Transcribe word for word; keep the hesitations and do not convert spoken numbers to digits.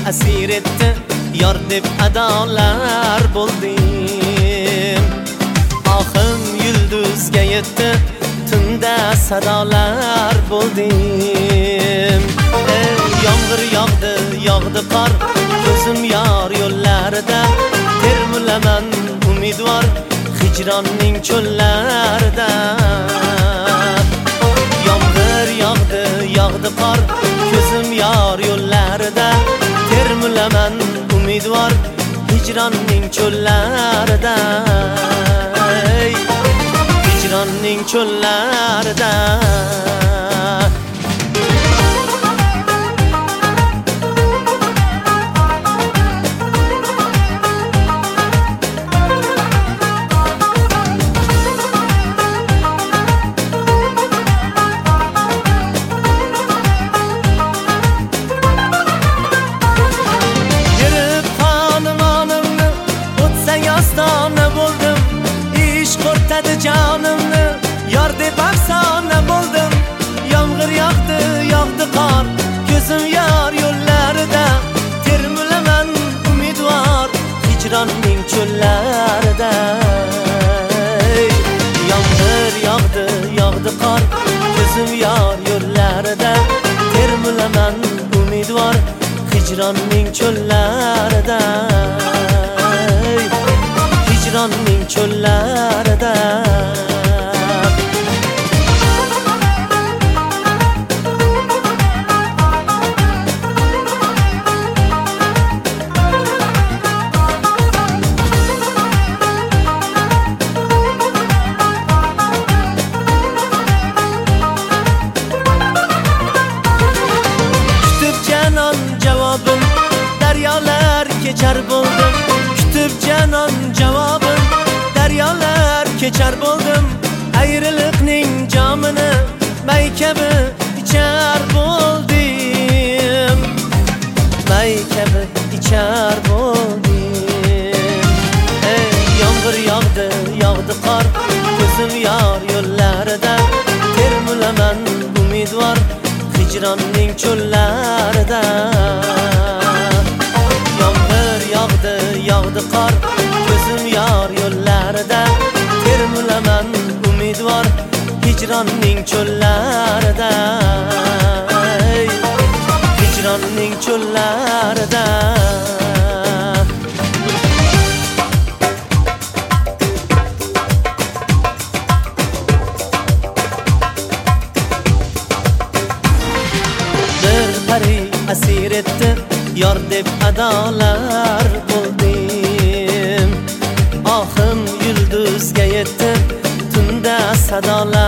asir etdi, yor deb adolar bo'ldim. Ohim yulduzga yetdi, tunda sadolar bo'ldim. Ey yomg'ir yog'di, yog'di qor, ko'zim yor yo'llarida, termulaman umidvor hijronning cho'llarida. Yomg'ir yog'di, yog'di qor, ko'zim yor yo'llarida, termulaman umidvor hijronning cho'llarida. Hijronning cho'llarida. Ostona bo'ldim, ish qo'rtadi jonimni, yor deb afsona bo'ldim. Yomg'ir yog'di, yog'di qor, ko'zim yor yo'llarida, termulaman umidvor hijronning cho'llarida. Yomg'ir yog'di, yog'di qor, ko'zim yor yo'llarida, termulaman umidvor hijronning cho'llarida. Hijronning cho'llarida. Kutib janon javobim, daryolar kechar bo'ldim. Kutib janon javobim, daryolar kechar bo'ldim. Ayriliqning jomini may kabi ichar bo'ldim. May kabi ichar bo'ldim. Ey yomg'ir yog'di, yog'di qor, ko'zim yor yo'llarida, termulaman umidvor hijronning cho'llarida. Yomg'ir yog'di, yog'di qor, ko'zim yor yo'llarida, termulaman umidvor hijronning cho'llarida. Hijronning cho'llarida. Bir pari asir etdi, yor deb adolar bo'ldim. Ohim yulduzga yetdi, tunda sadolar